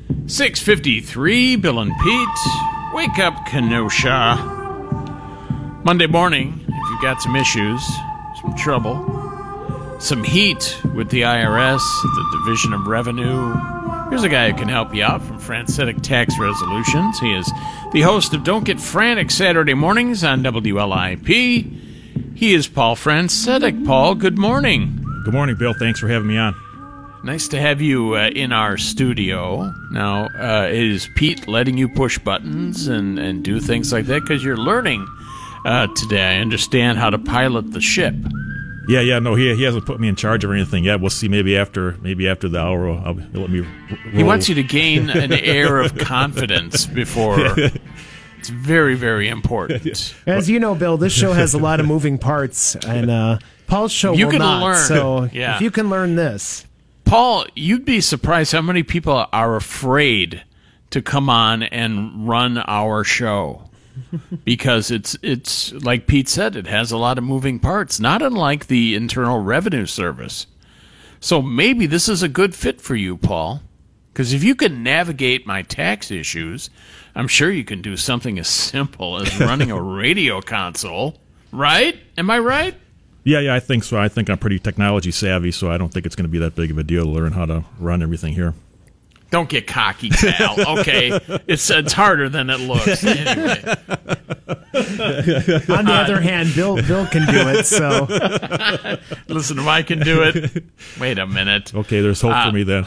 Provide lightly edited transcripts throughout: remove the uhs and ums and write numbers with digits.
6:53, Bill and Pete. Wake up, Kenosha. Monday morning, if you've got some issues, some trouble, some heat with the IRS, the Division of Revenue, here's a guy who can help you out from Francetic Tax Resolutions. He is the host of Don't Get Frantic Saturday mornings on WLIP. He is Paul Francetic. Paul, good morning. Good morning, Bill. Thanks for having me on. Nice to have you in our studio. Now, is Pete letting you push buttons and do things like that? Because you're learning today. I understand how to pilot the ship. Yeah. No, he hasn't put me in charge of anything yet. We'll see. Maybe after the hour, he'll let me roll. He wants you to gain an air of confidence before. It's very, very important. As you know, Bill, this show has a lot of moving parts, and Paul's show you will can not. Learn. So if you can learn this. Paul, you'd be surprised how many people are afraid to come on and run our show because it's like Pete said, it has a lot of moving parts, not unlike the Internal Revenue Service. So maybe this is a good fit for you, Paul, because if you can navigate my tax issues, I'm sure you can do something as simple as running a radio console, right? Am I right? Yeah, I think so. I think I'm pretty technology savvy, so I don't think it's going to be that big of a deal to learn how to run everything here. Don't get cocky, pal. Okay, it's harder than it looks. Anyway. On the other hand, Bill can do it. So listen, if I can do it, wait a minute. Okay, there's hope for me then.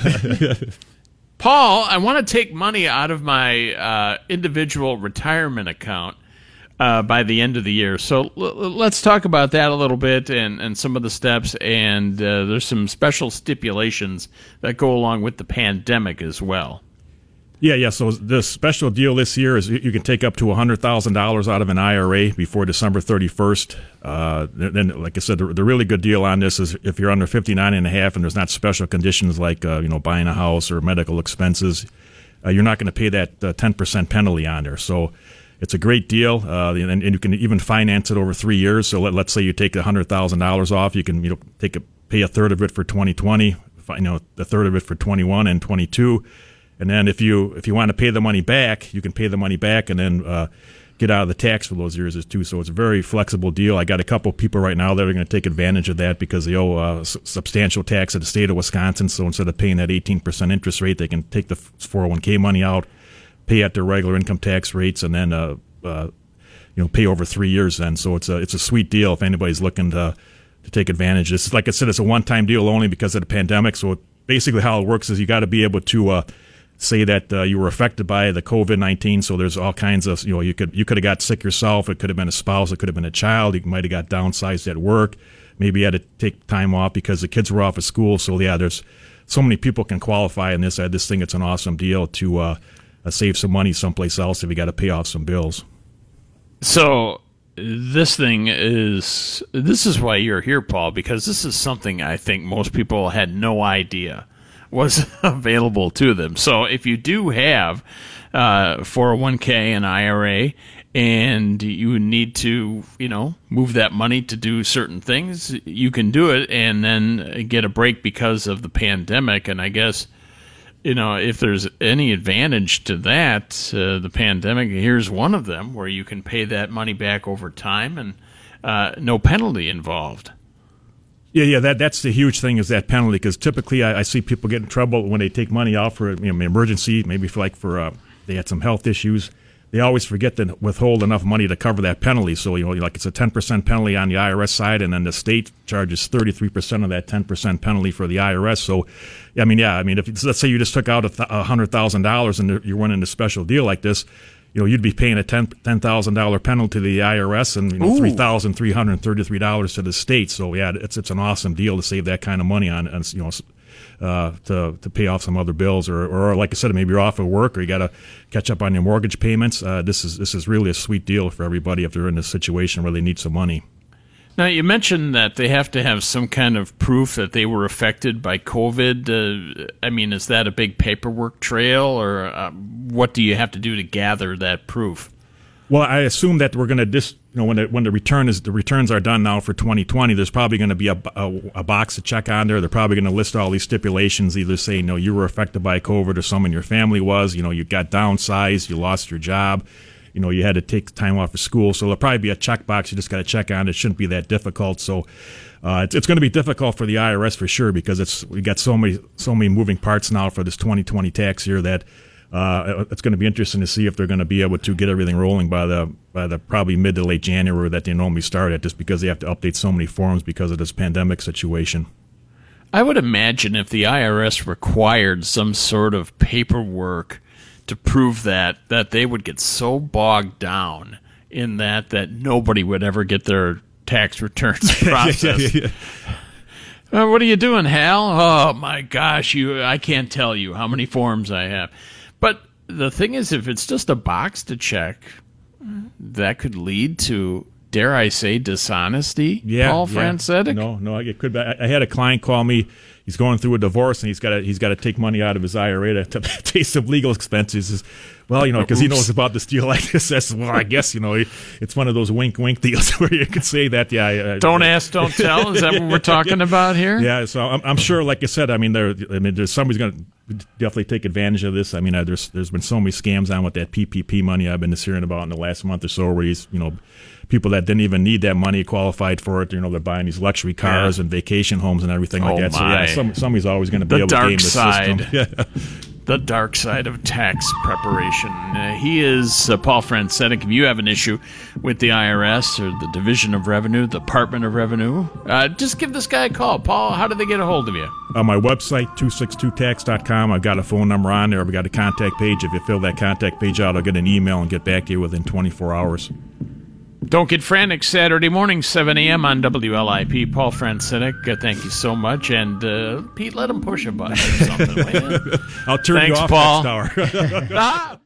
Paul, I want to take money out of my individual retirement account by the end of the year. So let's talk about that a little bit and some of the steps. And there's some special stipulations that go along with the pandemic as well. Yeah. So the special deal this year is you can take up to $100,000 out of an IRA before December 31st. Then, like I said, the really good deal on this is if you're under 59 and a half and there's not special conditions like buying a house or medical expenses, you're not going to pay that 10% penalty on there. So it's a great deal, and you can even finance it over 3 years. So let's say you take $100,000 off, you can pay a third of it for 2020, a third of it for 21 and 22, and then if you want to pay the money back, you can pay the money back and then get out of the tax for those years too. So it's a very flexible deal. I got a couple people right now that are going to take advantage of that because they owe substantial tax at the state of Wisconsin. So instead of paying that 18% interest rate, they can take the 401k money out, pay at their regular income tax rates, and then pay over 3 years. Then, so it's a sweet deal if anybody's looking to take advantage. This, like I said, it's a one-time deal only because of the pandemic. So basically, how it works is you got to be able to say that you were affected by the COVID-19. So there's all kinds of you could have got sick yourself. It could have been a spouse. It could have been a child. You might have got downsized at work. Maybe you had to take time off because the kids were off of school. So yeah, there's so many people can qualify in this. I just think it's an awesome deal to save some money someplace else if you got to pay off some bills. So this is why you're here, Paul, because this is something I think most people had no idea was available to them. So if you do have 401k and IRA and you need to, move that money to do certain things, you can do it and then get a break because of the pandemic. And I guess, if there's any advantage to that, the pandemic, here's one of them where you can pay that money back over time and no penalty involved. Yeah, that's the huge thing is that penalty, because typically I see people get in trouble when they take money out for an emergency, maybe for they had some health issues. They always forget to withhold enough money to cover that penalty. So, like it's a 10% penalty on the IRS side, and then the state charges 33% of that 10% penalty for the IRS. So, if let's say you just took out $100,000 and you're running a special deal like this, you'd be paying a $10,000 penalty to the IRS and $3,333 to the state. So yeah, it's an awesome deal to save that kind of money on to pay off some other bills, or like I said, maybe you're off of work or you got to catch up on your mortgage payments. This is really a sweet deal for everybody if they're in a situation where they need some money. Now, you mentioned that they have to have some kind of proof that they were affected by COVID. Is that a big paperwork trail, or what do you have to do to gather that proof? Well, I assume that we're going to when the returns are done now for 2020, there's probably going to be a box to check on there. They're probably going to list all these stipulations, either say you were affected by COVID or someone in your family was. You got downsized, you lost your job, you had to take time off of school. So there'll probably be a checkbox you just got to check on. It shouldn't be that difficult. So it's going to be difficult for the IRS for sure, because we got so many moving parts now for this 2020 tax year that. It's going to be interesting to see if they're going to be able to get everything rolling by the probably mid to late January that they normally start at, just because they have to update so many forms because of this pandemic situation. I would imagine if the IRS required some sort of paperwork to prove that they would get so bogged down in that nobody would ever get their tax returns processed. What are you doing, Hal? Oh my gosh, I can't tell you how many forms I have. But the thing is, if it's just a box to check, that could lead to, dare I say, dishonesty, Paul Francetic? No, it could be. I had a client call me. He's going through a divorce, and he's got to take money out of his IRA to pay some legal expenses. Well, because he knows about this deal like this. That's, well, I guess, it's one of those wink deals where you could say that, don't ask, don't tell. Is that what we're talking about here? Yeah, so I'm sure, like I said, there's somebody's going to definitely take advantage of this. There's been so many scams on with that PPP money I've been hearing about in the last month or so, where these, people that didn't even need that money qualified for it. They're buying these luxury cars and vacation homes and everything like that. My. So somebody's always going to be able to game the system. Yeah. The dark side of tax preparation. He is Paul Francetic. If you have an issue with the IRS or the Division of Revenue, the Department of Revenue, just give this guy a call. Paul, how do they get a hold of you? On my website, 262tax.com, I've got a phone number on there. I've got a contact page. If you fill that contact page out, I'll get an email and get back to you within 24 hours. Don't get frantic. Saturday morning, 7 a.m. on WLIP. Paul Francetic, thank you so much. And Pete, let him push a button or something. I'll turn you off Paul. next hour.